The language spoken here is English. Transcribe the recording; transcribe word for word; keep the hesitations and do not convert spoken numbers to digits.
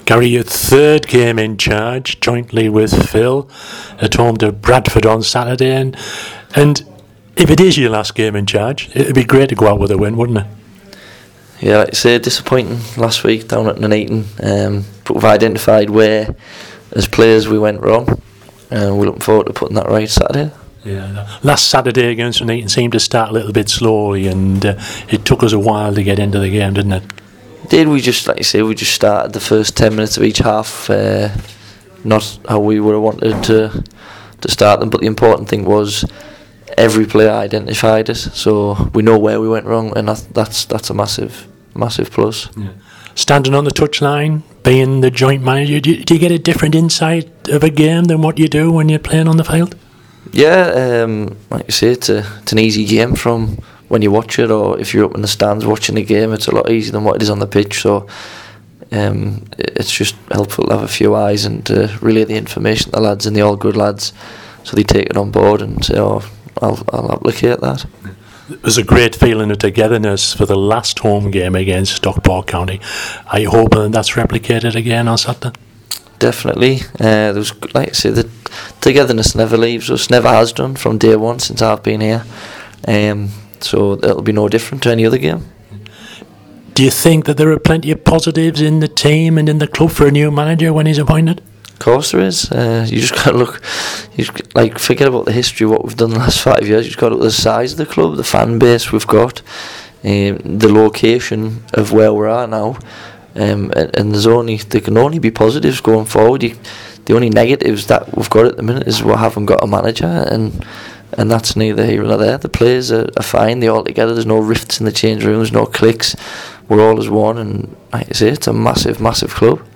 Gary, your third game in charge, jointly with Phil, at home to Bradford on Saturday. And, and if it is your last game in charge, it'd be great to go out with a win, wouldn't it? Yeah, like I say, disappointing last week down at Nuneaton. Um, but we've identified where, as players, we went wrong. And we're looking forward to putting that right Saturday. Yeah, last Saturday against Nuneaton seemed to start a little bit slowly, and uh, it took us a while to get into the game, didn't it? Did we just, like you say, we just started the first ten minutes of each half, uh, not how we would have wanted to to start them. But the important thing was every player identified it, so we know where we went wrong, and that, that's that's a massive, massive plus. Yeah. Standing on the touchline, being the joint manager, do you, do you get a different insight of a game than what you do when you're playing on the field? Yeah, um, like you say, it's, a, it's an easy game from when you watch it, or if you're up in the stands watching the game. It's a lot easier than what it is on the pitch, so um, it's just helpful to have a few eyes and uh, relay the information to the lads, and they're all good lads, so they take it on board and say, oh, I'll, I'll applicate that. There's a great feeling of togetherness for the last home game against Stockport County. Are you hoping that's replicated again on Saturday? Definitely. Uh, there was, like I say, the togetherness never leaves us, never has done from day one since I've been here. Um, so it'll be no different to any other game. Do you think that there are plenty of positives in the team and in the club for a new manager when he's appointed? Of course there is. Uh, you just got to look, you just, like forget about the history, what we've done the last five years. You just got to look at the size of the club, the fan base we've got, um, the location of where we're at now. Um, and, and there's only there can only be positives going forward. You, the only negatives that we've got at the minute is we haven't got a manager, and and that's neither here nor there. The players are, are fine, they're all together. There's no rifts in the change room, there's no cliques. We're all as one, and like I say, it's a massive, massive club.